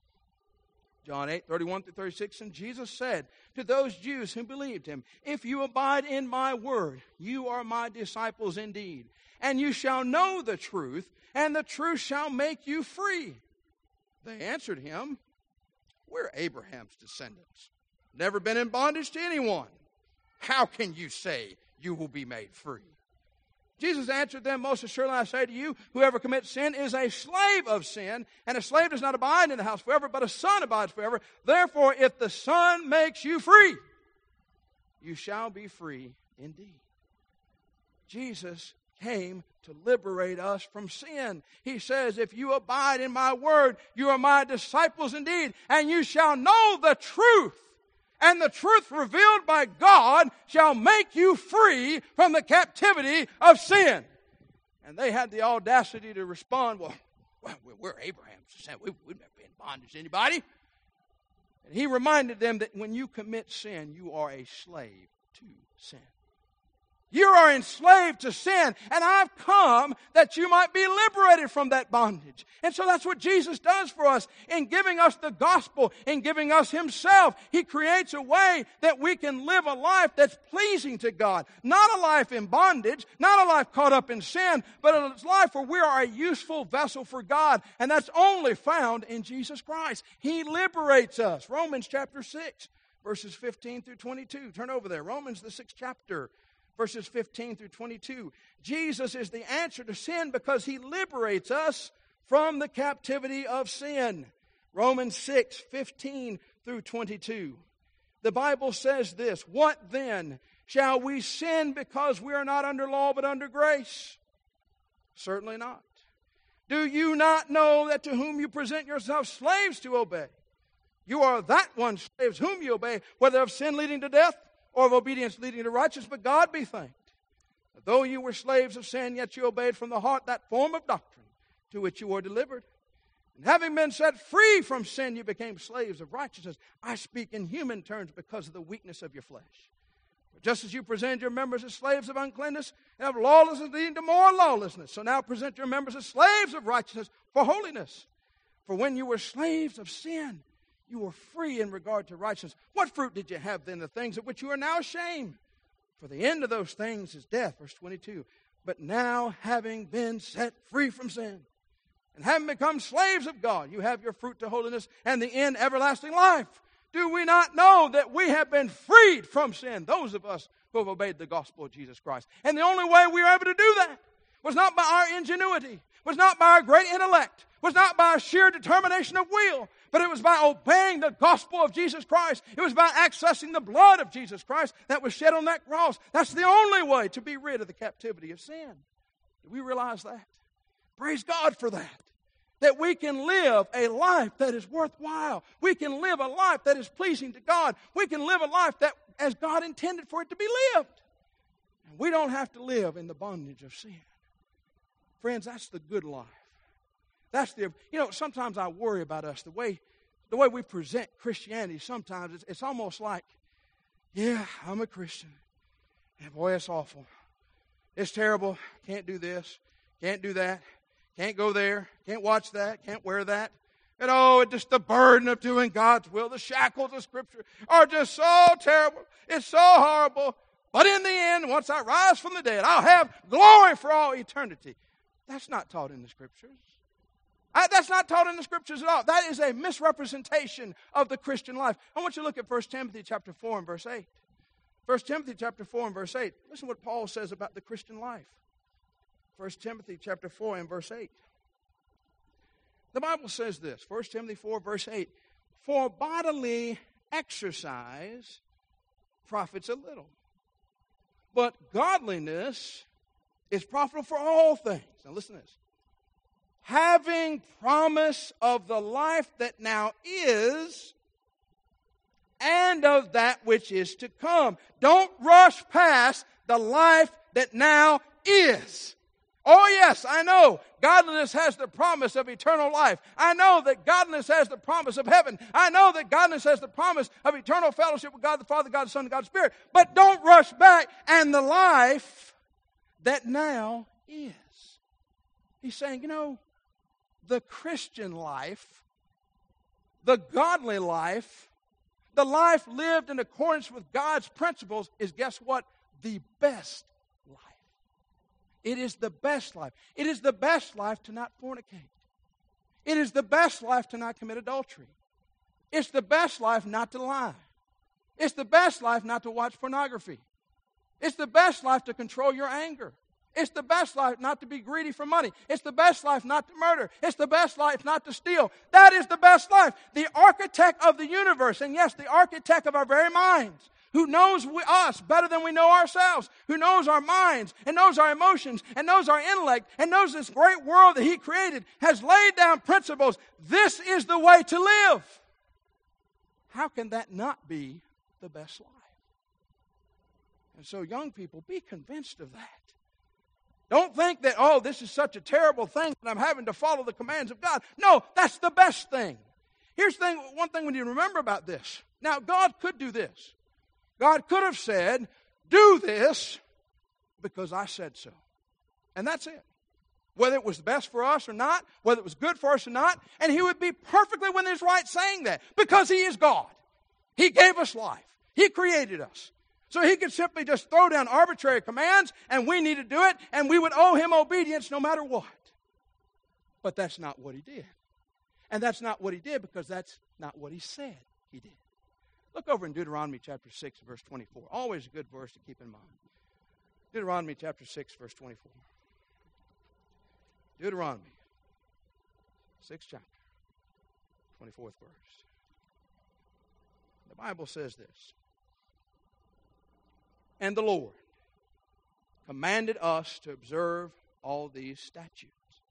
John 8, 31 through 36, and Jesus said to those Jews who believed Him, "If you abide in my word, you are my disciples indeed, and you shall know the truth, and the truth shall make you free." They answered Him, "We're Abraham's descendants, never been in bondage to anyone. How can you say you will be made free?" Jesus answered them, "Most assuredly I say to you, whoever commits sin is a slave of sin, and a slave does not abide in the house forever, but a son abides forever. Therefore, if the Son makes you free, you shall be free indeed." Jesus came to liberate us from sin. He says, "If you abide in my word, you are my disciples indeed, and you shall know the truth. And the truth revealed by God shall make you free from the captivity of sin." And they had the audacity to respond, well we're Abraham's descendants. We've never been in bondage to anybody. And He reminded them that when you commit sin, you are a slave to sin. You are enslaved to sin, and I've come that you might be liberated from that bondage. And so that's what Jesus does for us in giving us the gospel, in giving us Himself. He creates a way that we can live a life that's pleasing to God. Not a life in bondage, not a life caught up in sin, but a life where we are a useful vessel for God. And that's only found in Jesus Christ. He liberates us. Romans chapter 6, verses 15 through 22. Turn over there. Romans, the 6th chapter. Verses 15 through 22. Jesus is the answer to sin because He liberates us from the captivity of sin. Romans 6, 15 through 22. The Bible says this, "What then? Shall we sin because we are not under law but under grace? Certainly not. Do you not know that to whom you present yourselves slaves to obey, you are that one slaves whom you obey, whether of sin leading to death or of obedience leading to righteousness? But God be thanked. Though you were slaves of sin, yet you obeyed from the heart that form of doctrine to which you were delivered. And having been set free from sin, you became slaves of righteousness. I speak in human terms because of the weakness of your flesh. For just as you presented your members as slaves of uncleanness and of lawlessness leading to more lawlessness, so now present your members as slaves of righteousness for holiness. For when you were slaves of sin, you were free in regard to righteousness. What fruit did you have then? The things of which you are now ashamed. For the end of those things is death." Verse 22. "But now, having been set free from sin, and having become slaves of God, you have your fruit to holiness, and the end everlasting life. Do we not know that we have been freed from sin, those of us who have obeyed the gospel of Jesus Christ?" And the only way we were able to do that was not by our ingenuity, was not by our great intellect, was not by a sheer determination of will, but it was by obeying the gospel of Jesus Christ. It was by accessing the blood of Jesus Christ that was shed on that cross. That's the only way to be rid of the captivity of sin. Do we realize that? Praise God for that. That we can live a life that is worthwhile. We can live a life that is pleasing to God. We can live a life that as God intended for it to be lived. And we don't have to live in the bondage of sin. Friends, that's the good life. That's sometimes I worry about us, the way we present Christianity. Sometimes it's almost like, yeah, I'm a Christian. And boy, it's awful. It's terrible. Can't do this. Can't do that. Can't go there. Can't watch that. Can't wear that. And it's just the burden of doing God's will. The shackles of Scripture are just so terrible. It's so horrible. But in the end, once I rise from the dead, I'll have glory for all eternity. That's not taught in the Scriptures. That's not taught in the Scriptures at all. That is a misrepresentation of the Christian life. I want you to look at 1 Timothy chapter 4 and verse 8. 1 Timothy chapter 4 and verse 8. Listen to what Paul says about the Christian life. 1 Timothy chapter 4 and verse 8. The Bible says this, 1 Timothy 4 verse 8, for bodily exercise profits a little, but godliness is profitable for all things. Now listen to this. Having promise of the life that now is and of that which is to come. Don't rush past the life that now is. Oh yes, I know godliness has the promise of eternal life. I know that godliness has the promise of heaven. I know that godliness has the promise of eternal fellowship with God the Father, God the Son, and God the Spirit. But don't rush back and the life that now is. He's saying, the Christian life, the godly life, the life lived in accordance with God's principles is, guess what? The best life. It is the best life. It is the best life to not fornicate. It is the best life to not commit adultery. It's the best life not to lie. It's the best life not to watch pornography. It's the best life to control your anger. It's the best life not to be greedy for money. It's the best life not to murder. It's the best life not to steal. That is the best life. The architect of the universe, and yes, the architect of our very minds, who knows us better than we know ourselves, who knows our minds and knows our emotions and knows our intellect and knows this great world that He created, has laid down principles. This is the way to live. How can that not be the best life? And so, young people, be convinced of that. Don't think that, this is such a terrible thing that I'm having to follow the commands of God. No, that's the best thing. Here's one thing we need to remember about this. Now, God could do this. God could have said, do this because I said so. And that's it. Whether it was best for us or not, whether it was good for us or not, and He would be perfectly within His right saying that because He is God. He gave us life. He created us. So He could simply just throw down arbitrary commands and we need to do it and we would owe Him obedience no matter what. But that's not what He did. And that's not what He did because that's not what He said He did. Look over in Deuteronomy chapter 6, verse 24. Always a good verse to keep in mind. Deuteronomy chapter 6, verse 24. Deuteronomy, 6th chapter, 24th verse. The Bible says this. And the Lord commanded us to observe all these statutes,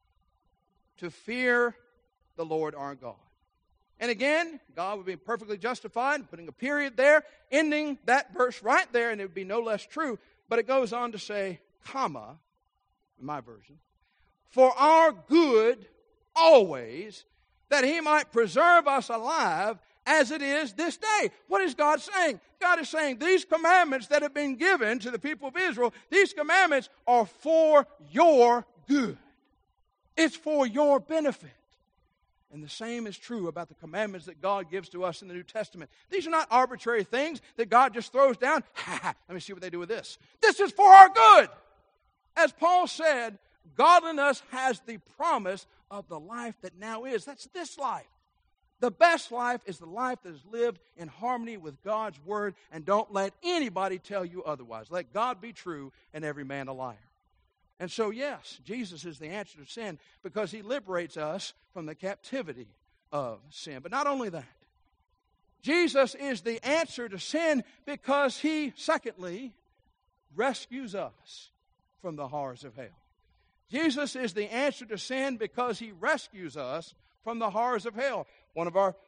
to fear the Lord our God. And again, God would be perfectly justified in putting a period there, ending that verse right there, and it would be no less true. But it goes on to say, comma, in my version, for our good always, that He might preserve us alive as it is this day. What is God saying? God is saying these commandments that have been given to the people of Israel, these commandments are for your good. It's for your benefit. And the same is true about the commandments that God gives to us in the New Testament. These are not arbitrary things that God just throws down. Let me see what they do with this. This is for our good. As Paul said, godliness has the promise of the life that now is. That's this life. The best life is the life that is lived in harmony with God's Word, and don't let anybody tell you otherwise. Let God be true and every man a liar. And so, yes, Jesus is the answer to sin because He liberates us from the captivity of sin. But not only that, Jesus is the answer to sin because He, secondly, rescues us from the horrors of hell. Jesus is the answer to sin because He rescues us from the horrors of hell. One of our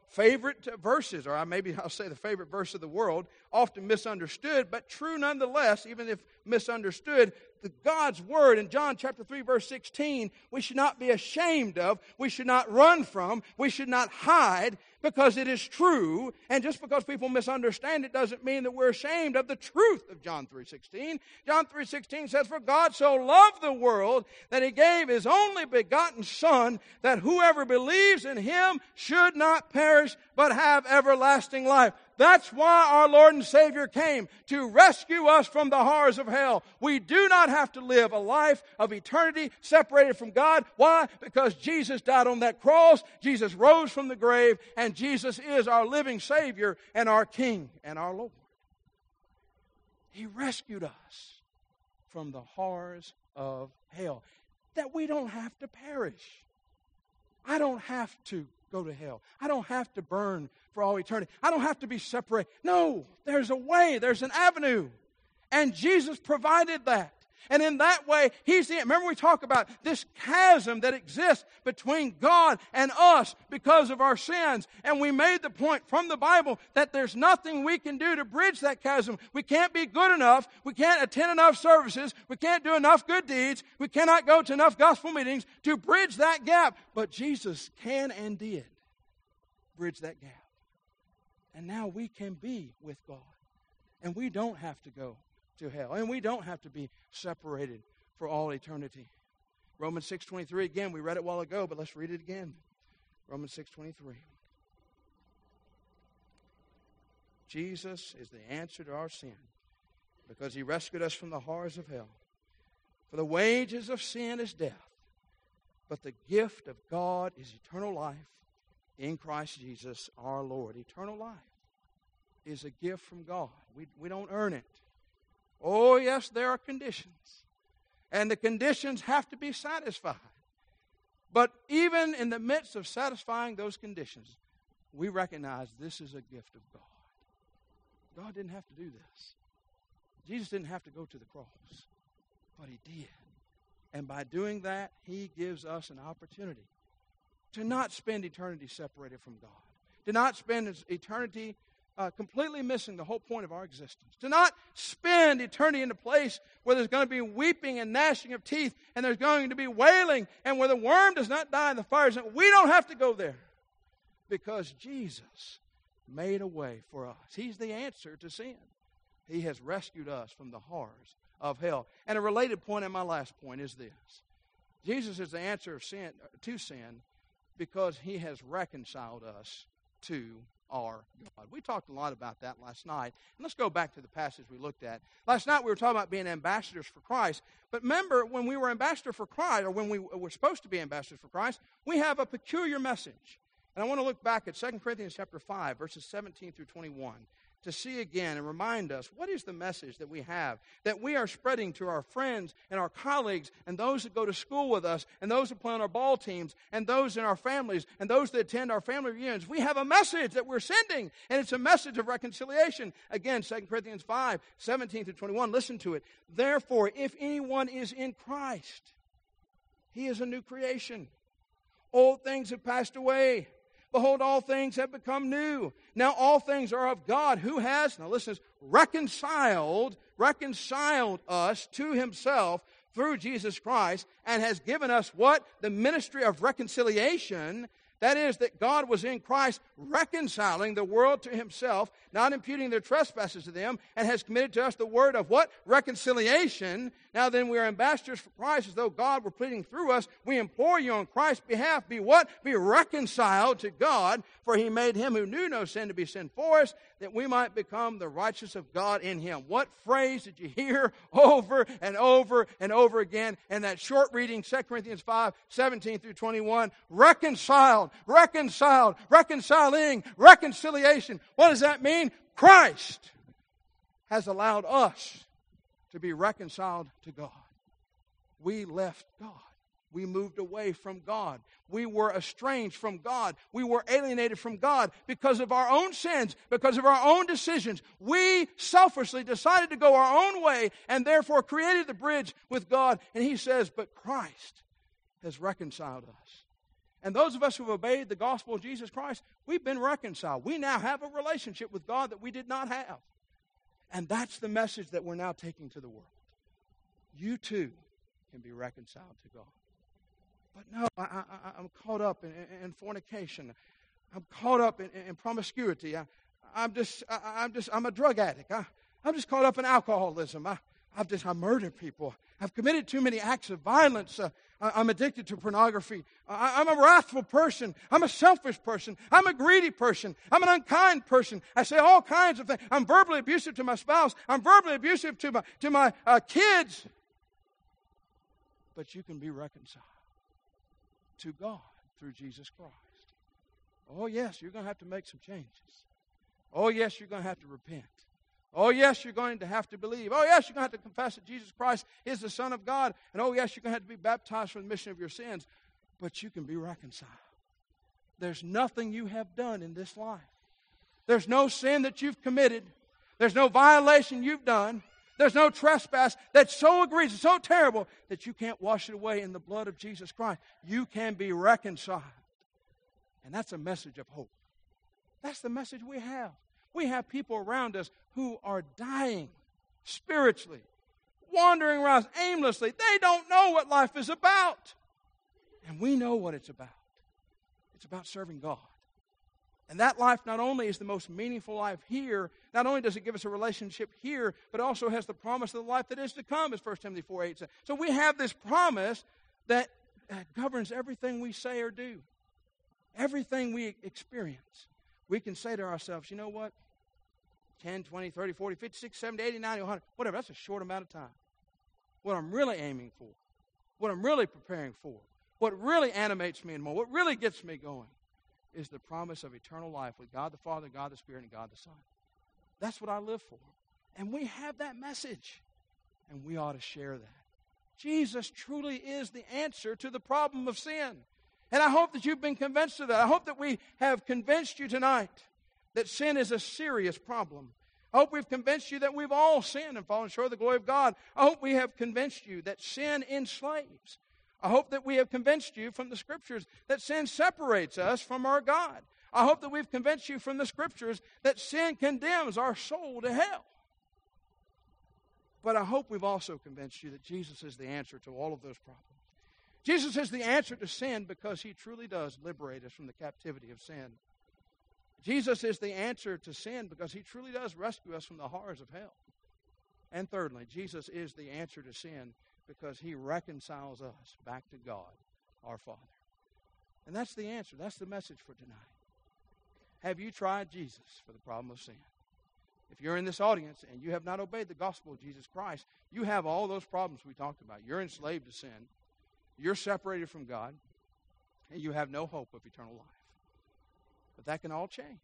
favorite verses, or maybe I'll say the favorite verse of the world, often misunderstood, but true nonetheless, even if misunderstood. God's Word in John chapter 3, verse 16, we should not be ashamed of, we should not run from, we should not hide, because it is true. And just because people misunderstand it doesn't mean that we're ashamed of the truth of John 3:16. John 3:16 says, "For God so loved the world that He gave His only begotten Son, that whoever believes in Him should not perish, but have everlasting life." That's why our Lord and Savior came, to rescue us from the horrors of hell. We do not have to live a life of eternity separated from God. Why? Because Jesus died on that cross, Jesus rose from the grave, and Jesus is our living Savior and our King and our Lord. He rescued us from the horrors of hell, that we don't have to perish. I don't have to go to hell. I don't have to burn for all eternity. I don't have to be separated. No, there's a way, there's an avenue. And Jesus provided that. And in that way, remember we talk about this chasm that exists between God and us because of our sins. And we made the point from the Bible that there's nothing we can do to bridge that chasm. We can't be good enough. We can't attend enough services. We can't do enough good deeds. We cannot go to enough gospel meetings to bridge that gap. But Jesus can and did bridge that gap. And now we can be with God. And we don't have to go to hell. And we don't have to be separated for all eternity. Romans 6:23, again, we read it a while ago, but let's read it again. Romans 6:23. Jesus is the answer to our sin because He rescued us from the horrors of hell. For the wages of sin is death, but the gift of God is eternal life in Christ Jesus our Lord. Eternal life is a gift from God. We don't earn it. Oh, yes, there are conditions. And the conditions have to be satisfied. But even in the midst of satisfying those conditions, we recognize this is a gift of God. God didn't have to do this. Jesus didn't have to go to the cross, but He did. And by doing that, He gives us an opportunity to not spend eternity separated from God, to not spend eternity completely missing the whole point of our existence. To not spend eternity in a place where there's going to be weeping and gnashing of teeth, and there's going to be wailing, and where the worm does not die and the fire does not. We don't have to go there because Jesus made a way for us. He's the answer to sin. He has rescued us from the horrors of hell. And a related point, and my last point, is this. Jesus is the answer to sin because He has reconciled us to our God. We talked a lot about that last night. And let's go back to the passage we looked at. Last night we were talking about being ambassadors for Christ. But remember, when we were ambassadors for Christ, or when we were supposed to be ambassadors for Christ, we have a peculiar message. And I want to look back at 2 Corinthians chapter 5, verses 17 through 21, to see again and remind us what is the message that we have, that we are spreading to our friends and our colleagues and those that go to school with us and those that play on our ball teams and those in our families and those that attend our family reunions. We have a message that we're sending, and it's a message of reconciliation. Again, 2 Corinthians 5, 17 through 21, listen to it. Therefore, if anyone is in Christ, he is a new creation. Old things have passed away. Behold, all things have become new. Now all things are of God, who has, now listen, reconciled us to Himself through Jesus Christ, and has given us what? The ministry of reconciliation. That is, that God was in Christ reconciling the world to Himself, not imputing their trespasses to them, and has committed to us the word of what? Reconciliation. Now then, we are ambassadors for Christ, as though God were pleading through us. We implore you on Christ's behalf, be what? Be reconciled to God, for He made Him who knew no sin to be sin for us, that we might become the righteousness of God in Him. What phrase did you hear over and over and over again in that short reading, 2 Corinthians 5, 17 through 21? Reconciled, reconciling, reconciliation. What does that mean? Christ has allowed us to be reconciled to God. We left God. We moved away from God. We were estranged from God. We were alienated from God because of our own sins, because of our own decisions. We selfishly decided to go our own way and therefore created the bridge with God. And He says, but Christ has reconciled us. And those of us who have obeyed the gospel of Jesus Christ, we've been reconciled. We now have a relationship with God that we did not have. And that's the message that we're now taking to the world. You too can be reconciled to God. But no, I'm caught up in fornication. I'm caught up in promiscuity. I'm a drug addict. I'm just caught up in alcoholism. I murder people. I've committed too many acts of violence. I'm addicted to pornography. I'm a wrathful person. I'm a selfish person. I'm a greedy person. I'm an unkind person. I say all kinds of things. I'm verbally abusive to my spouse. I'm verbally abusive to my kids. But you can be reconciled to God through Jesus Christ. Oh, yes, you're going to have to make some changes. Oh, yes, you're going to have to repent. Oh, yes, you're going to have to believe. Oh, yes, you're going to have to confess that Jesus Christ is the Son of God. And oh, yes, you're going to have to be baptized for the remission of your sins. But you can be reconciled. There's nothing you have done in this life. There's no sin that you've committed. There's no violation you've done. There's no trespass that's so egregious, so terrible, that you can't wash it away in the blood of Jesus Christ. You can be reconciled. And that's a message of hope. That's the message we have. We have people around us who are dying spiritually, wandering around aimlessly. They don't know what life is about. And we know what it's about. It's about serving God. And that life not only is the most meaningful life here, not only does it give us a relationship here, but also has the promise of the life that is to come, as 1 Timothy 4:8 says. So we have this promise that governs everything we say or do, everything we experience. We can say to ourselves, you know what? 10, 20, 30, 40, 50, 60, 70, 80, 90, 100, whatever. That's a short amount of time. What I'm really aiming for, what I'm really preparing for, what really animates me and more, what really gets me going is the promise of eternal life with God the Father, God the Spirit, and God the Son. That's what I live for. And we have that message, and we ought to share that. Jesus truly is the answer to the problem of sin. And I hope that you've been convinced of that. I hope that we have convinced you tonight that sin is a serious problem. I hope we've convinced you that we've all sinned and fallen short of the glory of God. I hope we have convinced you that sin enslaves. I hope that we have convinced you from the Scriptures that sin separates us from our God. I hope that we've convinced you from the Scriptures that sin condemns our soul to hell. But I hope we've also convinced you that Jesus is the answer to all of those problems. Jesus is the answer to sin because He truly does liberate us from the captivity of sin. Jesus is the answer to sin because He truly does rescue us from the horrors of hell. And thirdly, Jesus is the answer to sin because He reconciles us back to God, our Father. And that's the answer. That's the message for tonight. Have you tried Jesus for the problem of sin? If you're in this audience and you have not obeyed the gospel of Jesus Christ, you have all those problems we talked about. You're enslaved to sin. You're separated from God. And you have no hope of eternal life. But that can all change.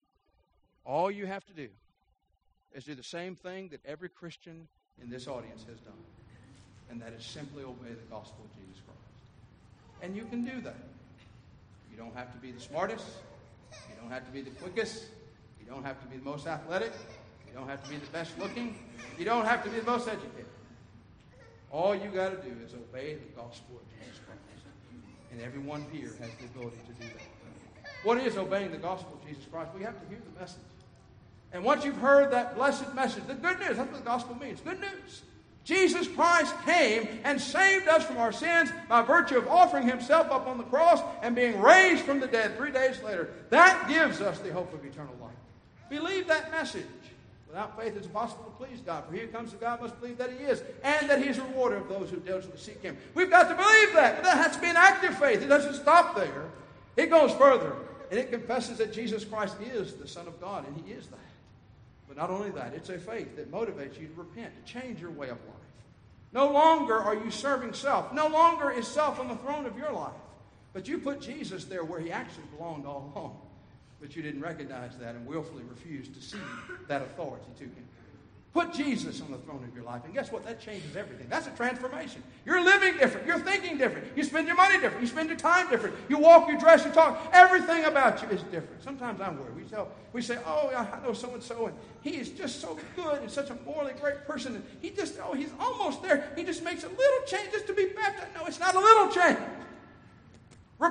All you have to do is do the same thing that every Christian in this audience has done. And that is simply obey the gospel of Jesus Christ. And you can do that. You don't have to be the smartest. You don't have to be the quickest. You don't have to be the most athletic. You don't have to be the best looking. You don't have to be the most educated. All you got to do is obey the gospel of Jesus Christ. And everyone here has the ability to do that. What is obeying the gospel of Jesus Christ? We have to hear the message. And once you've heard that blessed message, the good news, that's what the gospel means, good news. Jesus Christ came and saved us from our sins by virtue of offering Himself up on the cross and being raised from the dead 3 days later. That gives us the hope of eternal life. Believe that message. Without faith it's impossible to please God. For he who comes to God must believe that He is, and that He is a rewarder of those who diligently seek Him. We've got to believe that. But that has to be an active faith. It doesn't stop there. It goes further. And it confesses that Jesus Christ is the Son of God, and He is that. But not only that, it's a faith that motivates you to repent, to change your way of life. No longer are you serving self. No longer is self on the throne of your life. But you put Jesus there where He actually belonged all along. But you didn't recognize that and willfully refused to cede that authority to Him. Put Jesus on the throne of your life. And guess what? That changes everything. That's a transformation. You're living different. You're thinking different. You spend your money different. You spend your time different. You walk, you dress, you talk. Everything about you is different. Sometimes I'm worried. We say, oh, I know so-and-so, and he is just so good and such a morally great person. And he's almost there. He just makes a little change just to be baptized. No, it's not a little change. Repentance is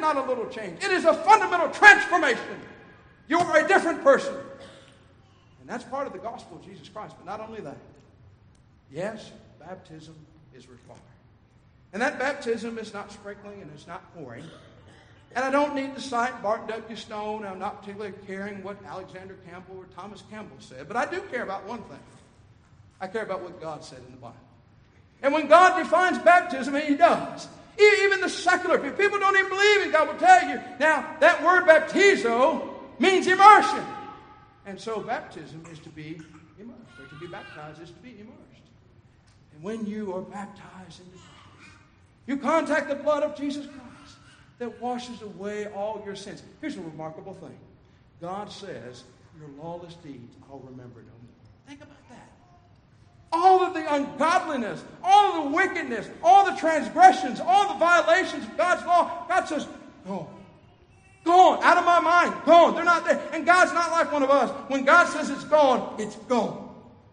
not a little change. It is a fundamental transformation. You are a different person. And that's part of the gospel of Jesus Christ. But not only that. Yes, baptism is required. And that baptism is not sprinkling and it's not pouring. And I don't need to cite Barton W. Stone. I'm not particularly caring what Alexander Campbell or Thomas Campbell said. But I do care about one thing. I care about what God said in the Bible. And when God defines baptism, and He does, even the secular people don't even believe it, God will tell you. Now, that word baptizo means immersion. And so baptism is to be immersed, or to be baptized is to be immersed. And when you are baptized into Christ, you contact the blood of Jesus Christ that washes away all your sins. Here's a remarkable thing. God says, your lawless deeds I'll remember no more. Think about that. All of the ungodliness, all of the wickedness, all the transgressions, all the violations of God's law, God says, gone. Gone. Out of my mind. Gone. They're not there. And God's not like one of us. When God says it's gone, it's gone.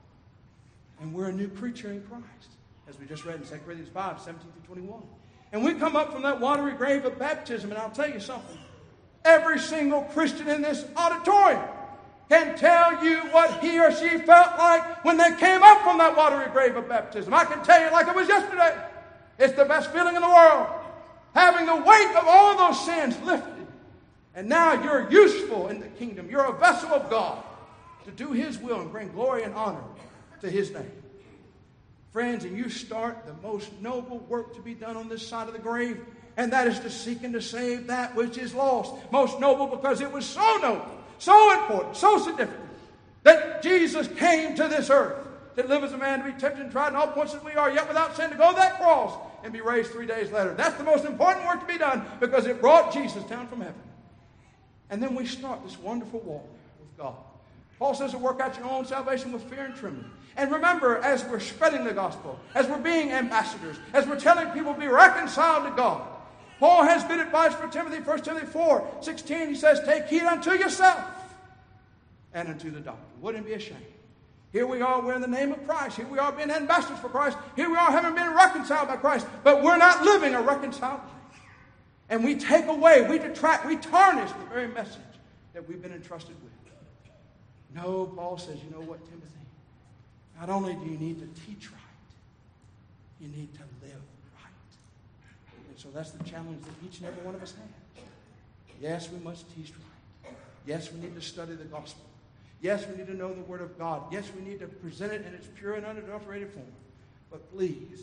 And we're a new creature in Christ. As we just read in 2 Corinthians 5, 17 through 21. And we come up from that watery grave of baptism, and I'll tell you something. Every single Christian in this auditorium can tell you what he or she felt like when they came up from that watery grave of baptism. I can tell you like it was yesterday. It's the best feeling in the world. Having the weight of all those sins lifted. And now you're useful in the kingdom. You're a vessel of God to do His will and bring glory and honor to His name. Friends, and you start the most noble work to be done on this side of the grave, and that is to seek and to save that which is lost. Most noble because it was so noble, so important, so significant, that Jesus came to this earth to live as a man, to be tempted and tried in all points as we are, yet without sin, to go to that cross and be raised 3 days later. That's the most important work to be done because it brought Jesus down from heaven. And then we start this wonderful walk with God. Paul says to work out your own salvation with fear and trembling. And remember, as we're spreading the gospel, as we're being ambassadors, as we're telling people to be reconciled to God, Paul has good advice for Timothy. 1 Timothy 4:16, he says, take heed unto yourself and unto the doctrine. Wouldn't it be a shame? Here we are, we're in the name of Christ. Here we are being ambassadors for Christ. Here we are having been reconciled by Christ. But we're not living a reconciled life. And we take away, we detract, we tarnish the very message that we've been entrusted with. No, Paul says, you know what, Timothy? Not only do you need to teach right, you need to live right. And so that's the challenge that each and every one of us has. Yes, we must teach right. Yes, we need to study the gospel. Yes, we need to know the Word of God. Yes, we need to present it in its pure and unadulterated form. But please,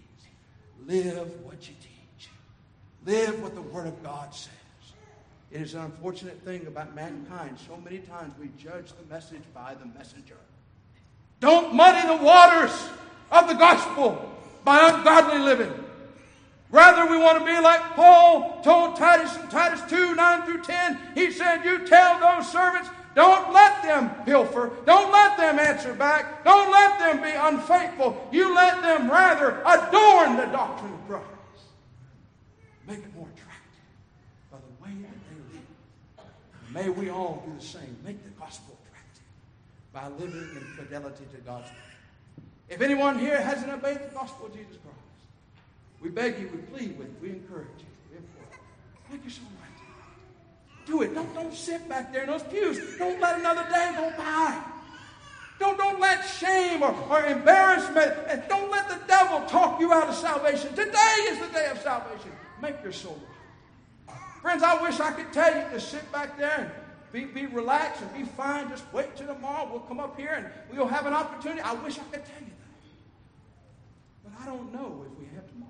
live what you teach. Live what the Word of God says. It is an unfortunate thing about mankind. So many times we judge the message by the messenger. Don't muddy the waters of the gospel by ungodly living. Rather, we want to be like Paul told Titus in Titus 2, 9 through 10. He said, you tell those servants, don't let them pilfer. Don't let them answer back. Don't let them be unfaithful. You let them rather adorn the doctrine of Christ. Make it more attractive by the way that they live. And may we all do the same. Make the gospel attractive by living in fidelity to God's word. If anyone here hasn't obeyed the gospel of Jesus Christ, we beg you, we plead with you, we encourage you, we implore you. Make yourself right. Do it. Don't sit back there in those pews. Don't let another day go by. Don't let shame or embarrassment, and don't let the devil talk you out of salvation. Today is the day of salvation. Make your soul right. Friends, I wish I could tell you to sit back there and be relaxed and be fine. Just wait till tomorrow. We'll come up here and we'll have an opportunity. I wish I could tell you that. But I don't know if we have tomorrow.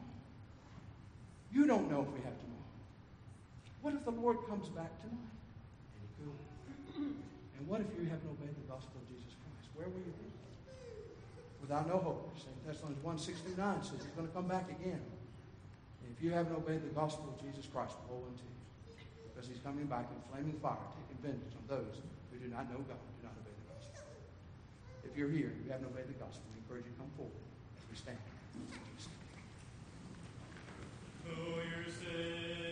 You don't know if we have tomorrow. What if the Lord comes back tonight? And He could. And what if you haven't obeyed the gospel of Jesus Christ? Where will you be? Without no hope. 2 Thessalonians 1, 6 through 9 says He's going to come back again. And if you haven't obeyed the gospel of Jesus Christ, woe unto you. Because He's coming back in flaming fire, taking vengeance on those who do not know God, do not obey the gospel. If you're here, you haven't obeyed the gospel, we encourage you to come forward as we stand. Oh, your sin.